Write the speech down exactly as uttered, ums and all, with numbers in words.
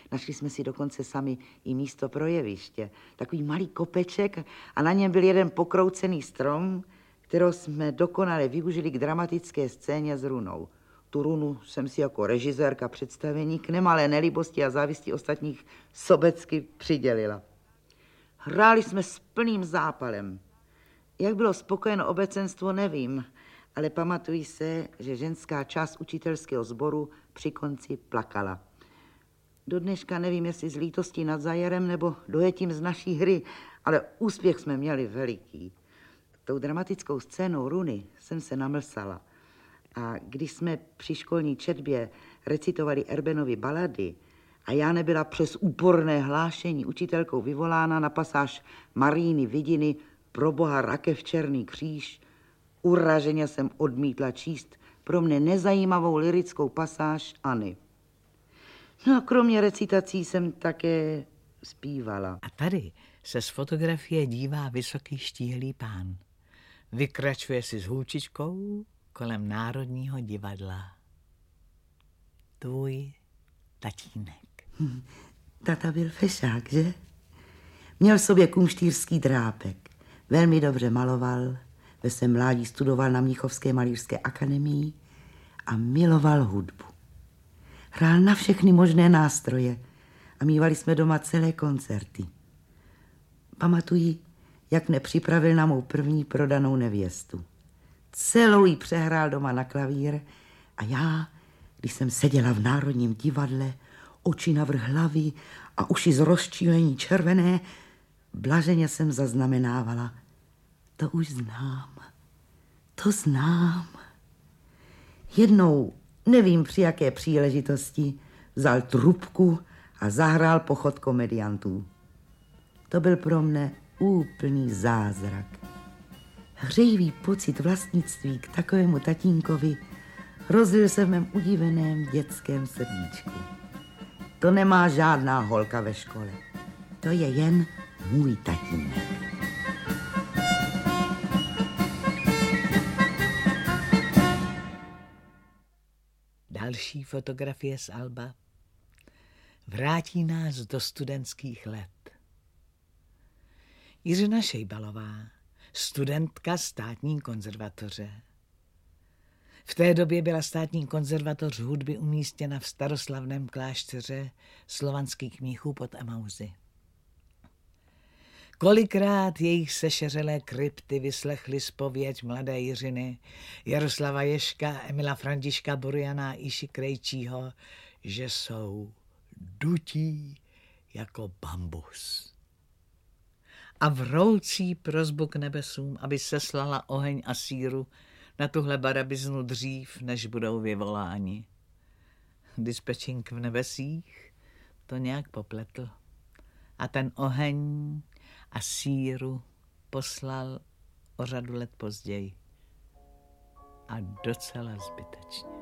Našli jsme si dokonce sami i místo pro jeviště. Takový malý kopeček a na něm byl jeden pokroucený strom, kterou jsme dokonale využili k dramatické scéně s runou. Tu runu jsem si jako režisérka představení k nemalé nelibosti a závisti ostatních sobecky přidělila. Hráli jsme s plným zápalem. Jak bylo spokojeno obecenstvo, nevím, ale pamatuji se, že ženská část učitelského sboru při konci plakala. Do dneška nevím, jestli z lítostí nad Zajerem nebo dojetím z naší hry, ale úspěch jsme měli veliký. Tou dramatickou scénou runy jsem se namlsala. A když jsme při školní četbě recitovali Erbenovy balady a já nebyla přes úporné hlášení učitelkou vyvolána na pasáž Maríny Vidiny Pro Boha rakev černý kříž, uraženě jsem odmítla číst pro mne nezajímavou lyrickou pasáž Anny. No a kromě recitací jsem také zpívala. A tady se z fotografie dívá vysoký štíhlý pán. Vykračuje si s hůlčičkou kolem Národního divadla. Tvůj tatínek. Hm, tata byl fešák, že? Měl v sobě kumštýrský drápek. Velmi dobře maloval, ve svém mládí studoval na Mnichovské malířské akademii a miloval hudbu. Hrál na všechny možné nástroje a mívali jsme doma celé koncerty. Pamatuji, jak mne připravil na mou první prodanou nevěstu. Celou jí přehrál doma na klavír a já, když jsem seděla v Národním divadle, oči navrch hlavy a uši z rozčílení červené, blaženě jsem zaznamenávala. To už znám, to znám. Jednou, nevím při jaké příležitosti, vzal trubku a zahrál pochod komediantů. To byl pro mne úplný zázrak. Hřejivý pocit vlastnictví k takovému tatínkovi rozlil se v mém udiveném dětském srdíčku. To nemá žádná holka ve škole. To je jen můj tatínek. Další fotografie z alba vrátí nás do studentských let. Jiřina Šejbalová, studentka státní konzervatoře. V té době byla státní konzervatoř hudby umístěna v staroslavném klášteře slovanských mnichů pod Emauzy. Kolikrát jejich sešeřelé krypty vyslechly zpověď mladé Jiřiny, Jaroslava Ježka, Emila Františka Buriana a Iši Krejčího, že jsou dutí jako bambus. A vroucí prosbu k nebesům, aby seslala oheň a síru na tuhle barabiznu dřív, než budou vyvoláni. Dispečink v nebesích to nějak popletl a ten oheň a síru poslal o řadu let později. A docela zbytečně.